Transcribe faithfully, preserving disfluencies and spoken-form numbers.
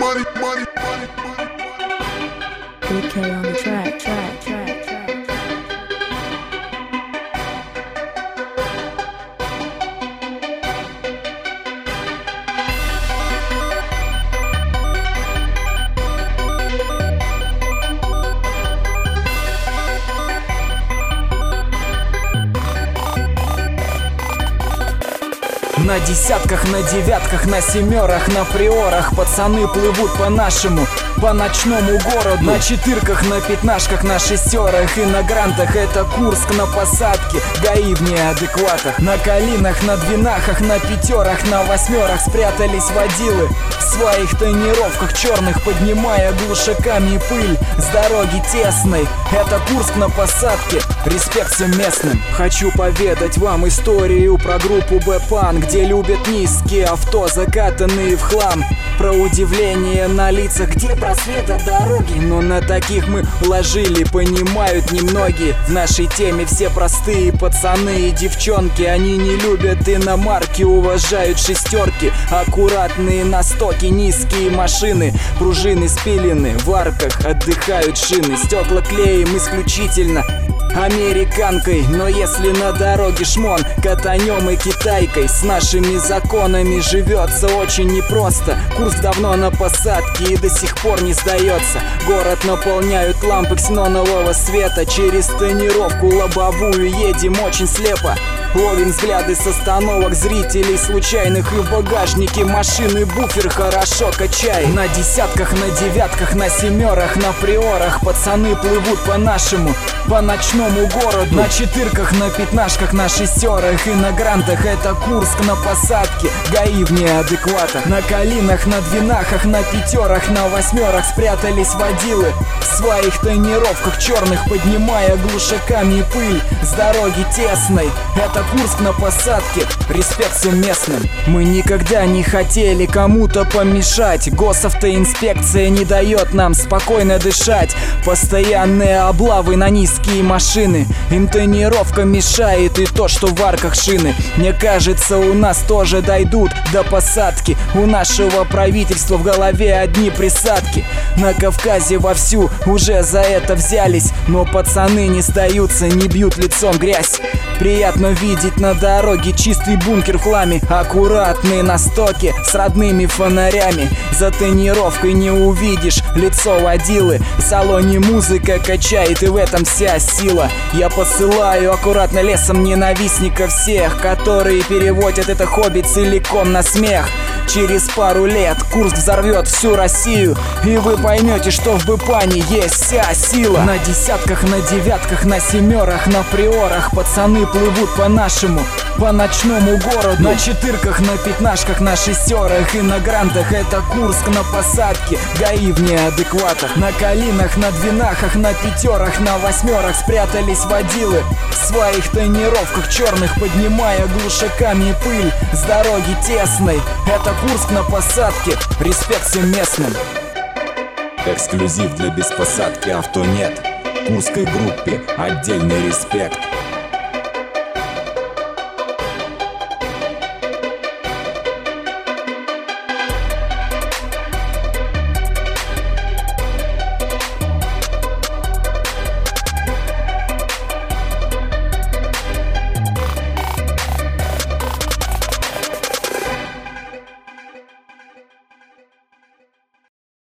money, money, money, money. B K on the track, track, track, track. На десятках, на девятках, на семерах, на приорах пацаны плывут по-нашему, по ночному городу. На четырках, на пятнашках, на шестерах и на грантах. Это Курск на посадке, ГАИ в неадекватах. На калинах, на двенахах, на пятерах, на восьмерах спрятались водилы в своих тонировках черных, поднимая глушаками пыль с дороги тесной. Это Курск на посадке, респект всем местным. Хочу поведать вам историю про группу Б-Пан, где любят низкие авто, закатанные в хлам. Про удивление на лицах, где просвет от дороги. Но на таких мы уложили, понимают немногие. В нашей теме все простые пацаны и девчонки. Они не любят иномарки, уважают шестерки. Аккуратные настоки, низкие машины, пружины спилены, в арках отдыхают шины. Стекла клеим исключительно американкой. Но если на дороге шмон, катанем и китайкой. С нашими законами живется очень непросто. Курск давно на посадке и до сих пор не сдается. Город наполняют лампы ксенонового света. Через тонировку лобовую едем очень слепо. Ловим взгляды с остановок зрителей случайных. И в багажнике машины буфер хорошо качает. На десятках, на девятках, на семерах, на приорах пацаны плывут по-нашему, по ночному городу. На четырках, на пятнашках, на шестерах и на грантах. Это Курск на посадке, ГАИ в неадекватах. На калинах, на двенахах, на пятерах, на восьмерах спрятались водилы в своих тонировках черных, поднимая глушаками пыль с дороги тесной. Это Курск на посадке, респект всем местным. Мы никогда не хотели кому-то помешать. Госавтоинспекция не дает нам спокойно дышать. Постоянные облавы на низкие машины. Интонировка мешает и то, что в арках шины. Мне кажется, у нас тоже дойдут до посадки. У нашего правительства в голове одни присадки. На Кавказе вовсю уже за это взялись. Но пацаны не сдаются, не бьют лицом грязь. Приятно видеть на дороге чистый бункер в хламе. Аккуратные настоки с родными фонарями. За тонировкой не увидишь лицо водилы. В салоне музыка качает, и в этом вся сила. Я посылаю аккуратно лесом ненавистников всех, которые переводят это хобби целиком на смех. Через пару лет Курск взорвет всю Россию, и вы поймете, что в Б-Пане есть вся сила. На десятках, на девятках, на семерах, на приорах пацаны плывут по-нашему, по ночному городу. На четырках, на пятнашках, на шестерах и на грантах. Это Курск на посадке, ГАИ в неадекватах. На калинах, на двенахах, на пятерах, на восьмерах спрятались водилы в своих тонировках черных, поднимая глушаками пыль с дороги тесной. Это Курск на посадке, респект всем местным. Эксклюзив для без посадки авто нет. Курской группе отдельный респект.